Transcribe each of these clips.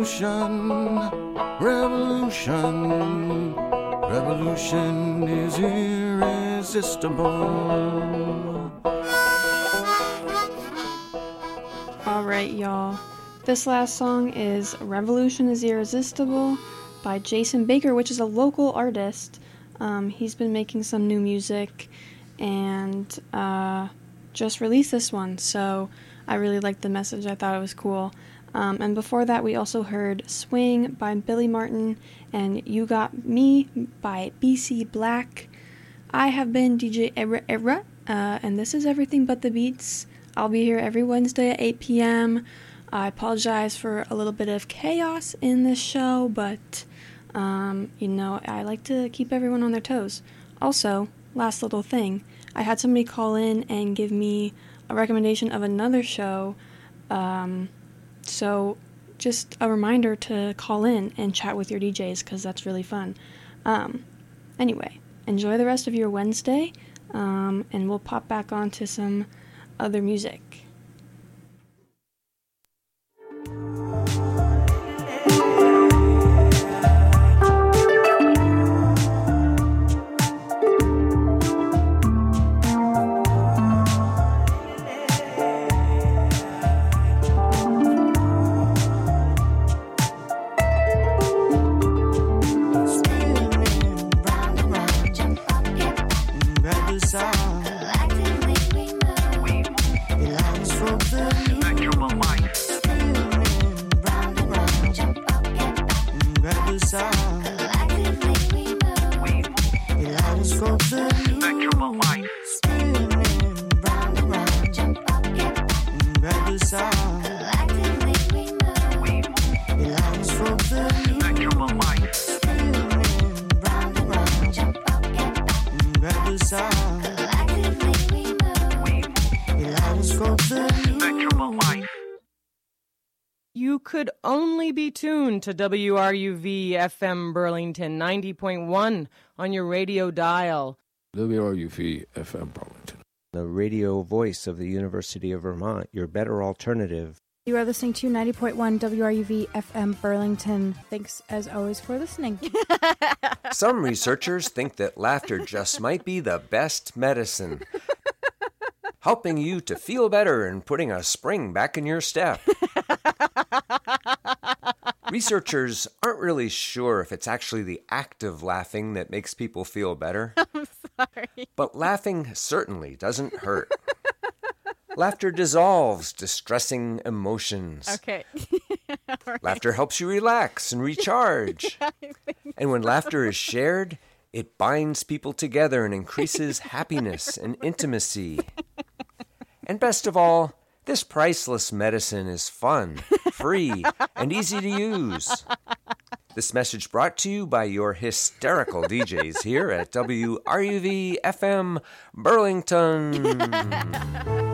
Revolution, revolution, revolution is irresistible. Alright, y'all. This last song is Revolution is Irresistible by Jason Baker, which is a local artist. He's been making some new music and just released this one, so I really liked the message. I thought it was cool. And before that, we also heard Swing by Billy Martin and You Got Me by BC Black. I have been DJ Era, and this is Everything But the Beats. I'll be here every Wednesday at 8 p.m. I apologize for a little bit of chaos in this show, but, I like to keep everyone on their toes. Also, last little thing, I had somebody call in and give me a recommendation of another show, so just a reminder to call in and chat with your DJs, because that's really fun. Anyway, enjoy the rest of your Wednesday, and we'll pop back onto some other music. You could only be tuned to WRUV FM Burlington 90.1 on your radio dial. WRUV FM Burlington, the radio voice of the University of Vermont, your better alternative. You are listening to 90.1 WRUV FM Burlington. Thanks, as always, for listening. Some researchers think that laughter just might be the best medicine, helping you to feel better and putting a spring back in your step. Researchers aren't really sure if it's actually the act of laughing that makes people feel better. I'm sorry. But laughing certainly doesn't hurt. Laughter dissolves distressing emotions. Okay. Right. Laughter helps you relax and recharge. And when laughter is shared, it binds people together and increases happiness and intimacy. And best of all, this priceless medicine is fun, free, and easy to use. This message brought to you by your hysterical DJs here at WRUV FM Burlington.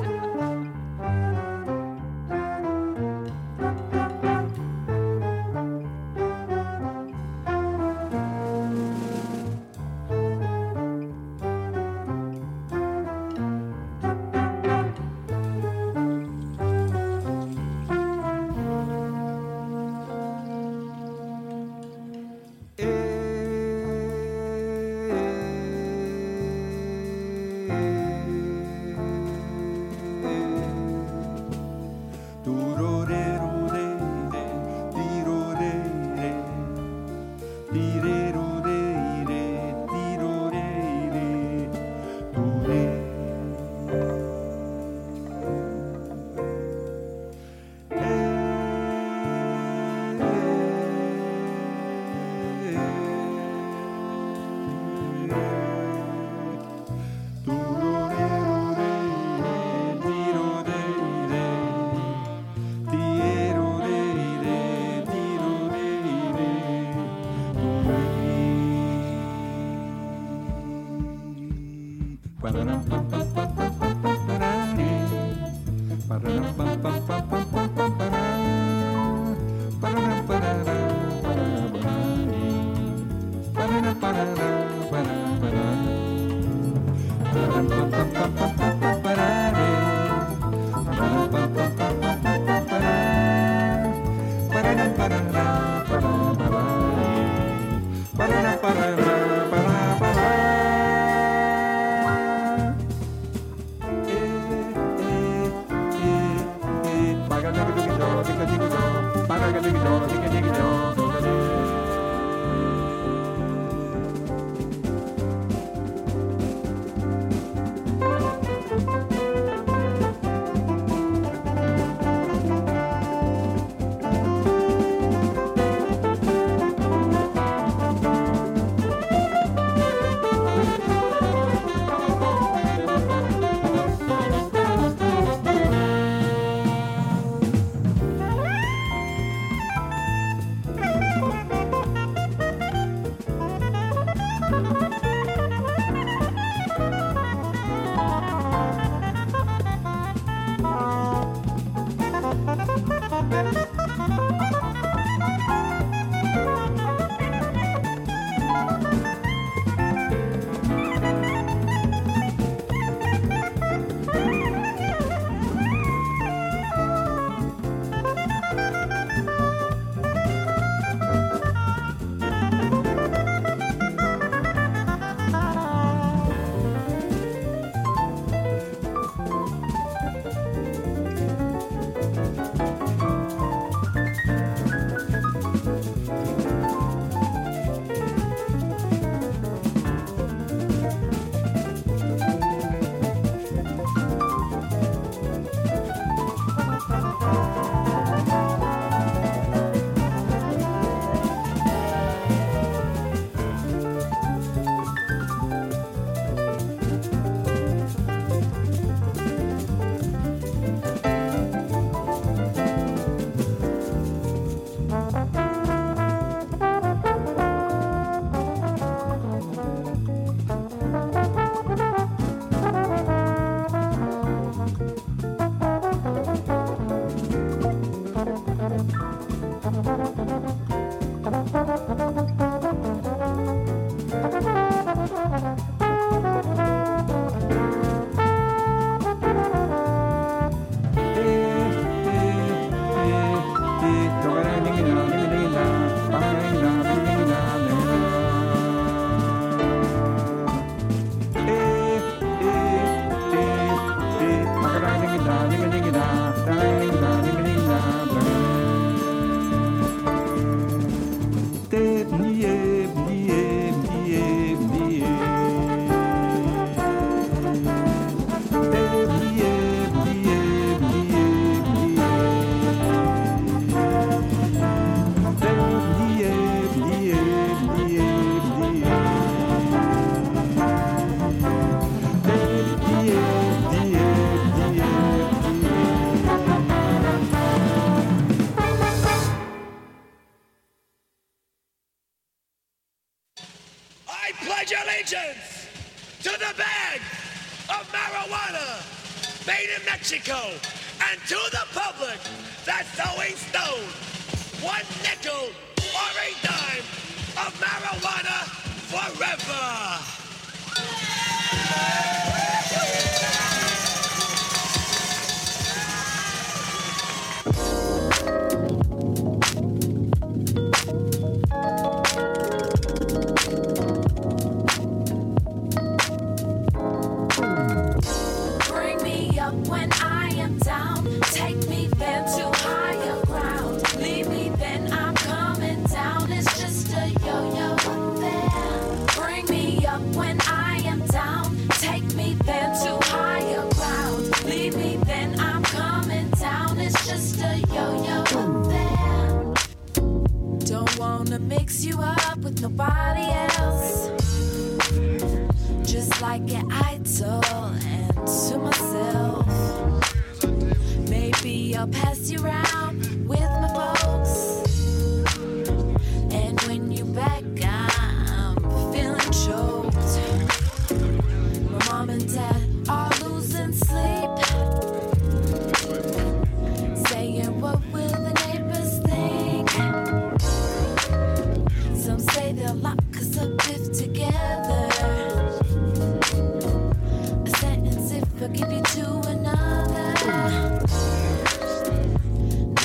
Mexico, and to the public that's throwing stones, 1 nickel or a dime of marijuana forever. Bring me up when I am down. Take me then to higher ground. Leave me then I'm coming down. It's just a yo-yo there. Bring me up when I am down. Take me then to higher ground. Leave me then I'm coming down. It's just a yo-yo there. Don't wanna mix you up with nobody else. Just like an idol and to myself. Maybe I'll pass you around with my folks. And when you back, I'm feeling choked. My mom and dad are losing sleep. Saying, what will the neighbors think? Some say they'll lock us up if together. I'll give you to another.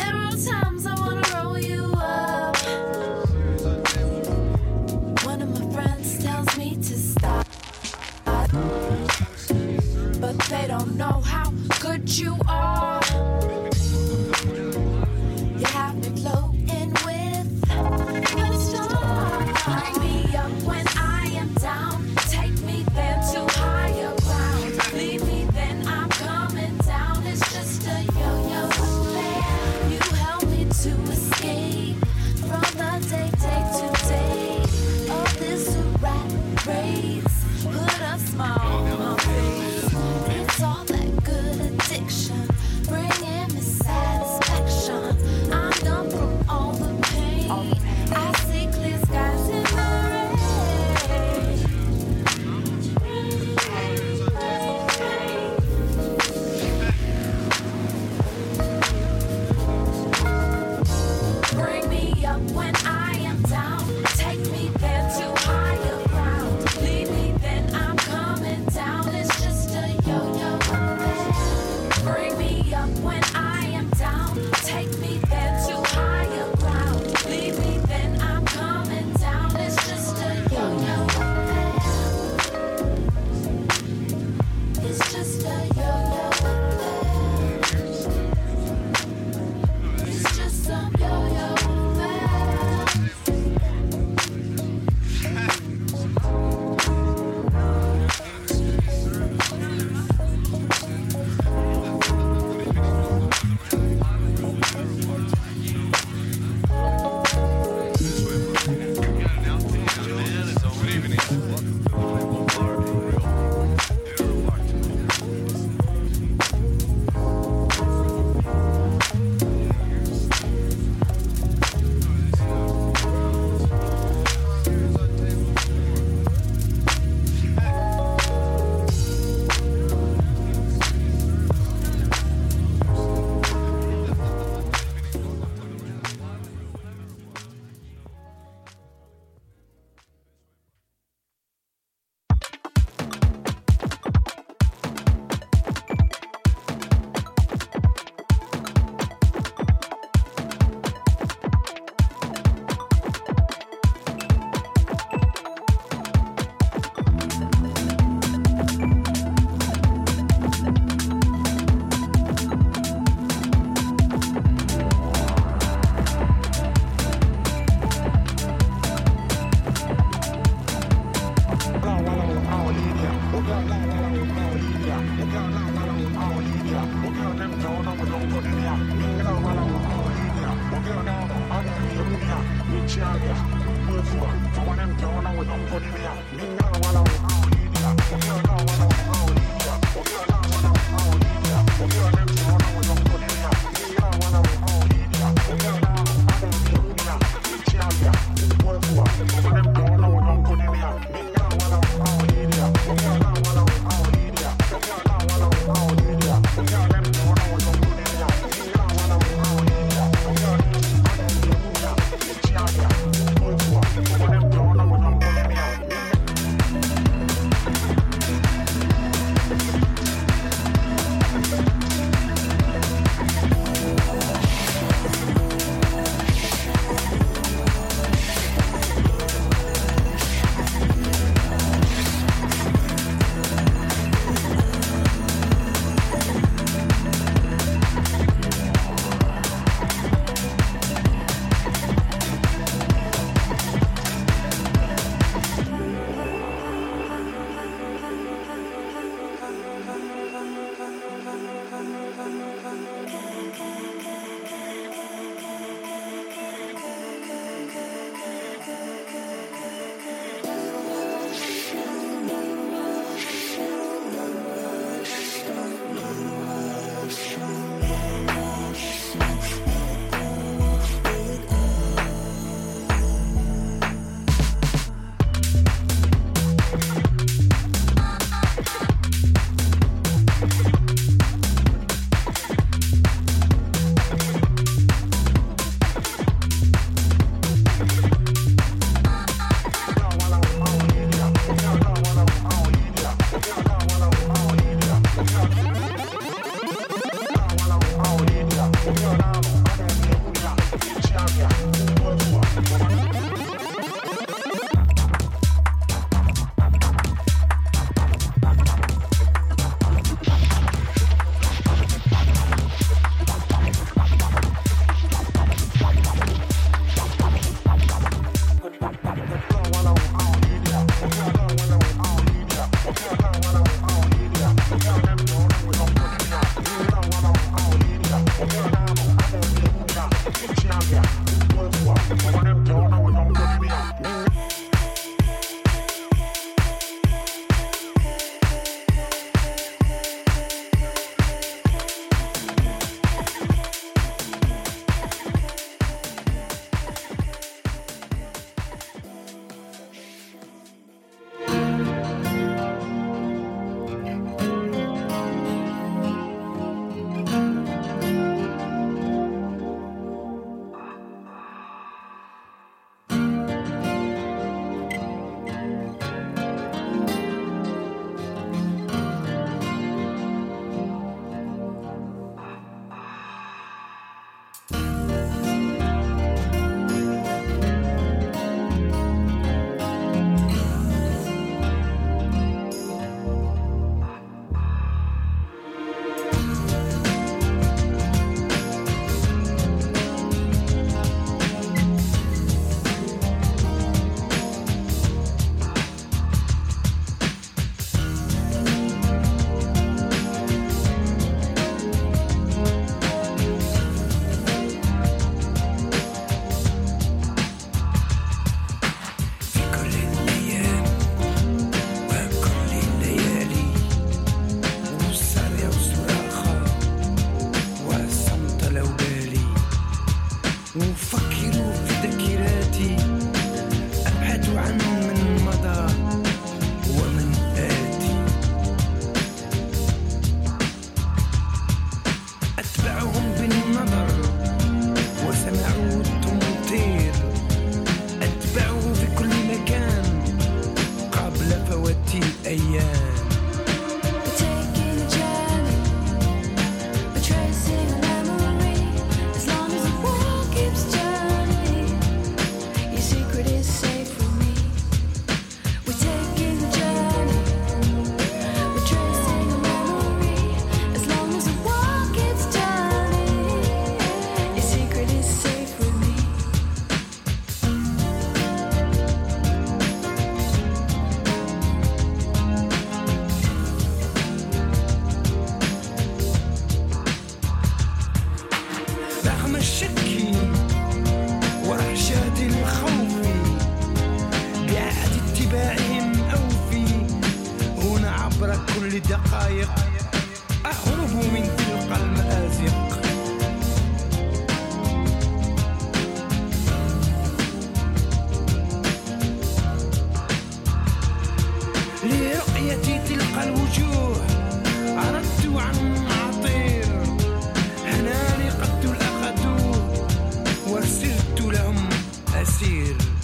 decir.